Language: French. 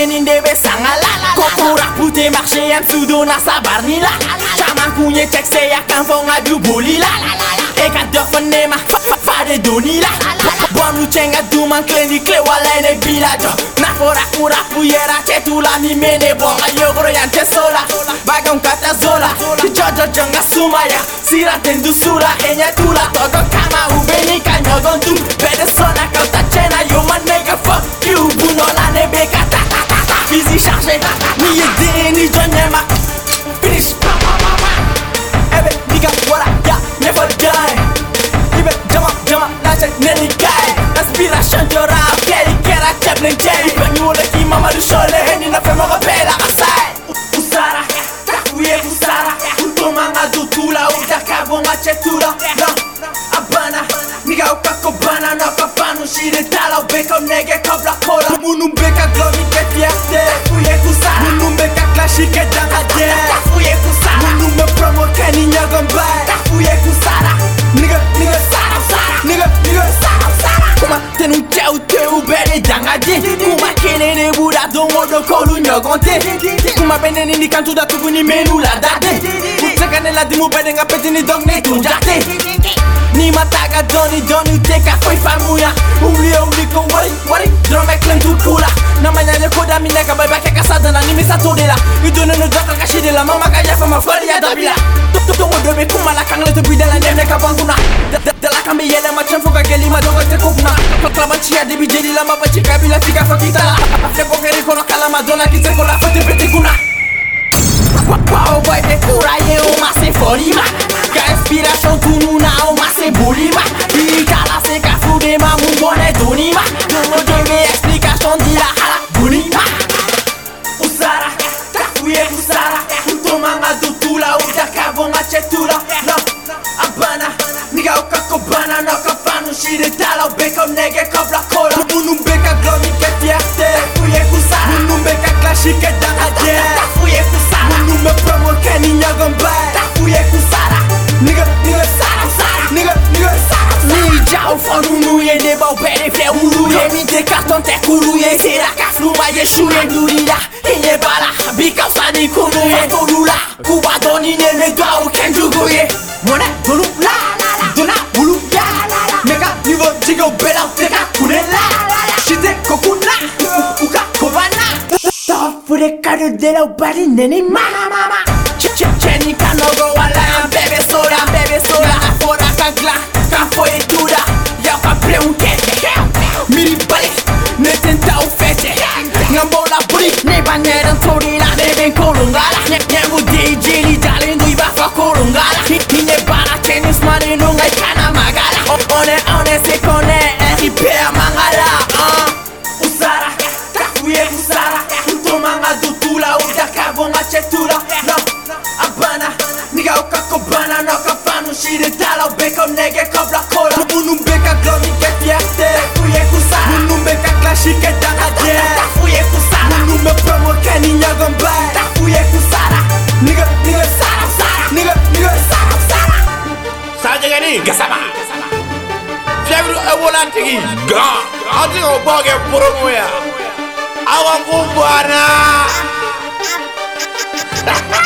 ninde be sangala kokura pute marché en sudo na sabarnila chama kunye texte ya kanfonga du bolila e ka dofane ma fa de donila bonu chenga du man klendi kle wala ne bilajo na fora kura puyera chetula mi mene bonga yogro yante sola bagam kata zola jojo jonga sumaya sira tendu sura enya tula todo kama ubeni kanyogon du bede sona kauta chena yo man nigga fuck you bunola ne beka ta busy chargé ni yede ni jonyema finish ebe nigga wala ya never die ibe jama la check neni kai inspiration jora keri kera chaplin keri banyula ki mama du shole ni na fema rapela asai usara uye usara utomanga du tula utaka bonga chetura abana nigga ukako bana na papa no shire tala ubeka nege kabla kola munumbeka glory ke fierté uye kusara munumbeka clashike danga de uye kusara munumbe promo keni nyagamba uye kusara nigga sara kuma tenu chau teu bere danga de kuma kelele buda dongo do kolu nyogonte kuma beneni ni kantu da tuguni menu la dade utakane la dimu bede nga petini dogne tunjate ni mataga Johnny teka foi famuya uli ko wari drome klentu kula namanya le koda mineka baba ke kasada na ni misato de la idone no doka kashi de la mama ka ya fama fali ya dabila to mo be kuma la kangle to bidala nene ka banguna de la kambe yele ma chanfo ka geli ma dogo te kokuna klaba chia de bijeli la maba chika bila tika fakitala te ko keri ko kala madonna ki te ko la fate pete kuna Wow, boy, te cura e uma se forima Ka inspiration tununa uma se bolima Ikala se ka fude ma mungone donima Tumo deve explication di la hala bonima Usara, uye usara Utomanga do tula, utaka bonga chetula No, abana, niga ukako bana No kafanu shire tala, ubeka nege kabla kola Munumbeka glory ke fierté Uye usara, munumbeka clashike danga de Uye usara me promo keni nyagamba uye kusara nigga sara ni jao fonu nuye de ba bere fe uluye mi de carton te kuluye sera ka fluma ye shuye durira inye bala bika sani kunuye tolula kuba doni ne me dao kenjugoye mona tolu la dona ulu ya mega niveau tigo bela teka kunela shite kokuna uka kobana stop for the card de la body neni mama Cheni kanogo wala bebe soda Afora kagla, kafo etuda Ya ka preunke Miri bale, netenta ufete Ngambo la buri, neba neren tori la Nebe kolungala, nemu DJ li jalendo iba fa kolungala Hine bala tenis marino ngai kana magala One se kone, RIP a mangala Usara, uye usara Utomanga do tula, udaka bonga chetula No abana niga ukako bana no kafanu shire tala ubeka nege kabla kola munumbeka glory ke fierté uye kusara munumbeka clashike danga de uye kusara munumbe promo keni nyagamba uye kusara niga sara Saja gani gasama Fiabru awola tigi ga ati o boge promo ya awan kumbana